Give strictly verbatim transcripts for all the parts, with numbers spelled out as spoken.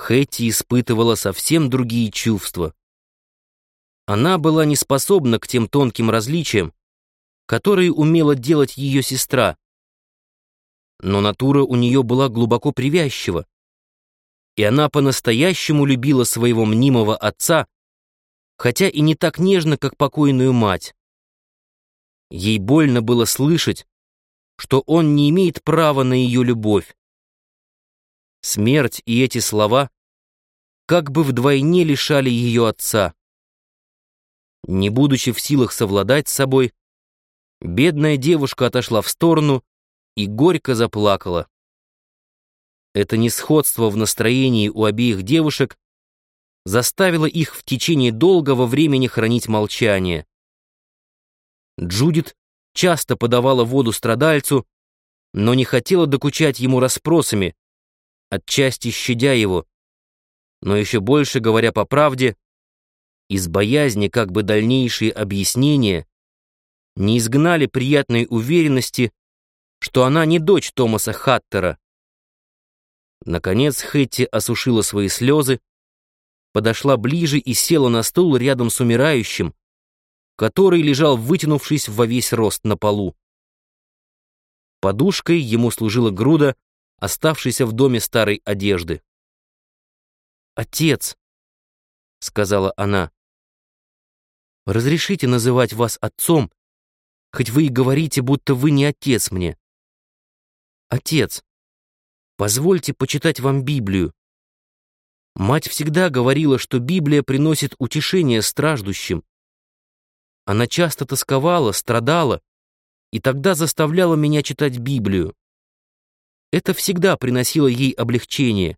Хэтти испытывала совсем другие чувства. Она была не способна к тем тонким различиям, которые умела делать ее сестра. Но натура у нее была глубоко привязчива, и она по-настоящему любила своего мнимого отца, хотя и не так нежно, как покойную мать. Ей больно было слышать, что он не имеет права на ее любовь. Смерть и эти слова как бы вдвойне лишали ее отца. Не будучи в силах совладать с собой, бедная девушка отошла в сторону и горько заплакала. Это несходство в настроении у обеих девушек заставило их в течение долгого времени хранить молчание. Джудит часто подавала воду страдальцу, но не хотела докучать ему расспросами, отчасти щадя его, но еще больше, говоря по правде, из боязни, как бы дальнейшие объяснения не изгнали приятной уверенности, что она не дочь Томаса Хаттера. Наконец Хэтти осушила свои слезы, подошла ближе и села на стул рядом с умирающим, который лежал, вытянувшись во весь рост на полу. Подушкой ему служила груда оставшейся в доме старой одежды. «Отец», — сказала она, — «разрешите называть вас отцом, хоть вы и говорите, будто вы не отец мне. Отец, позвольте почитать вам Библию. Мать всегда говорила, что Библия приносит утешение страждущим. Она часто тосковала, страдала, и тогда заставляла меня читать Библию. Это всегда приносило ей облегчение.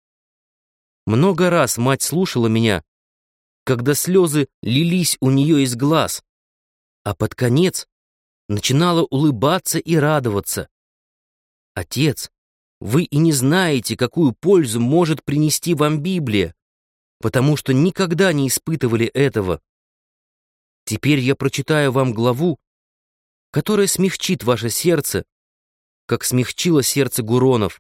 Много раз мать слушала меня, когда слезы лились у нее из глаз, а под конец начинала улыбаться и радоваться. Отец, вы и не знаете, какую пользу может принести вам Библия, потому что никогда не испытывали этого. Теперь я прочитаю вам главу, которая смягчит ваше сердце, как смягчило сердце Гуронов.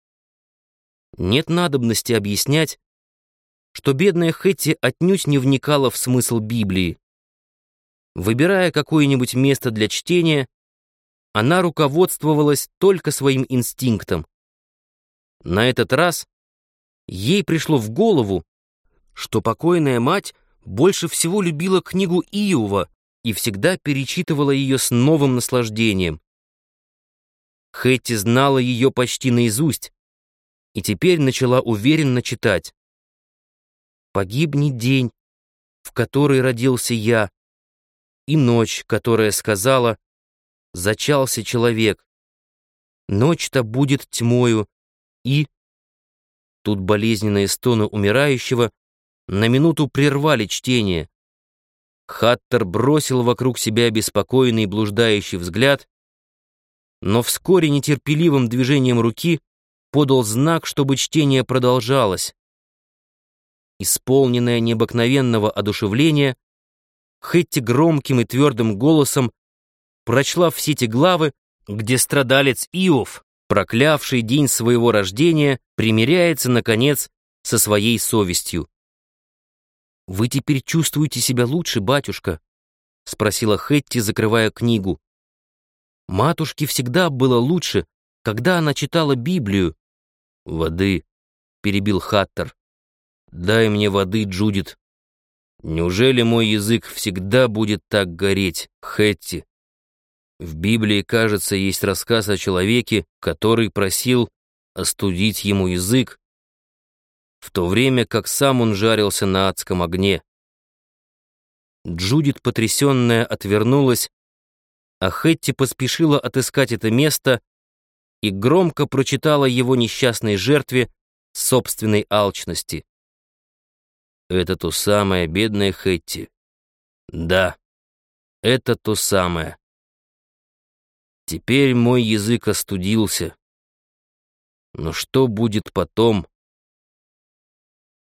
Нет надобности объяснять, что бедная Хэтти отнюдь не вникала в смысл Библии. Выбирая какое-нибудь место для чтения, она руководствовалась только своим инстинктом. На этот раз ей пришло в голову, что покойная мать больше всего любила книгу Иова и всегда перечитывала ее с новым наслаждением. Хэтти знала ее почти наизусть и теперь начала уверенно читать. «Погибнет день, в который родился я, и ночь, которая сказала: зачался человек. Ночь-то будет тьмою, и...» Тут болезненные стоны умирающего на минуту прервали чтение. Хаттер бросил вокруг себя беспокойный блуждающий взгляд, но вскоре нетерпеливым движением руки подал знак, чтобы чтение продолжалось. Исполненная необыкновенного одушевления, Хэтти громким и твердым голосом прочла все те главы, где страдалец Иов, проклявший день своего рождения, примиряется, наконец, со своей совестью. «Вы теперь чувствуете себя лучше, батюшка?» — спросила Хэтти, закрывая книгу. «Матушке всегда было лучше, когда она читала Библию». «Воды», — перебил Хаттер. «Дай мне воды, Джудит. Неужели мой язык всегда будет так гореть, Хэтти? В Библии, кажется, есть рассказ о человеке, который просил остудить ему язык, в то время как сам он жарился на адском огне». Джудит, потрясенная, отвернулась, а Хэтти поспешила отыскать это место и громко прочитала его несчастной жертве собственной алчности. «Это то самое, бедная Хэтти. Да, это то самое. Теперь мой язык остудился. Но что будет потом,